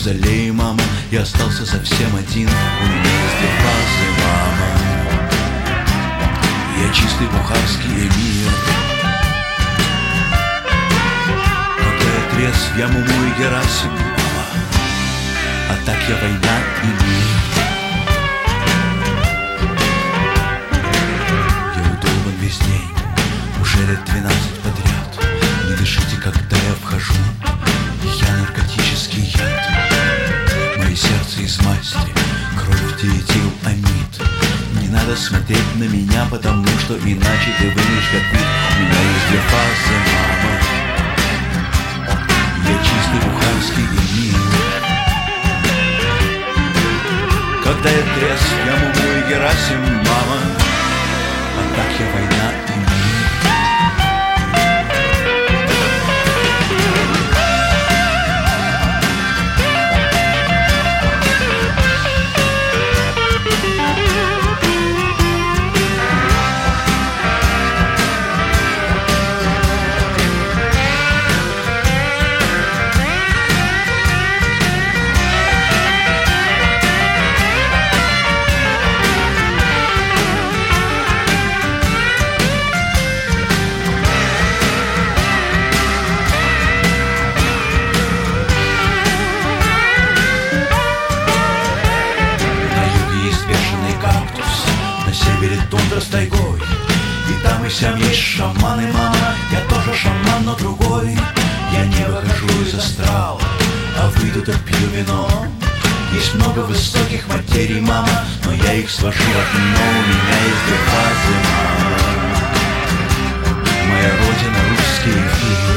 мавзолее, мама. Я остался совсем один, у меня есть две фазы, мама. Я чистый бухарский эмир. Когда я трезв, я Муму и Герасим, мама. А так я война и мир. Я удуман весь день, уже лет 12 подряд. Не дышите, когда я вхожу, я наркотический яд. Мое сердце из масти, кровь диэтил амид. Не надо смотреть на меня, потому что иначе ты выглядишь как вид. У меня есть две фазы, мама. Я чистый бухарский эмир. Когда я трезв, я Муму и Герасим, мама. А так я война и мир. Тундра с тайгой, и там и сям есть шаманы, мама. Я тоже шаман, но другой. Я не выхожу из астрала, а выйду да пью вино. Есть много высоких материй, мама, но я их свожу в одно. У меня есть две фазы, мама. Моя родина — русский эфир.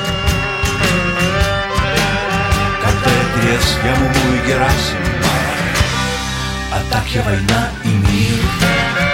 Когда я трезв, я Муму и Герасим, мама. А так я война и мир.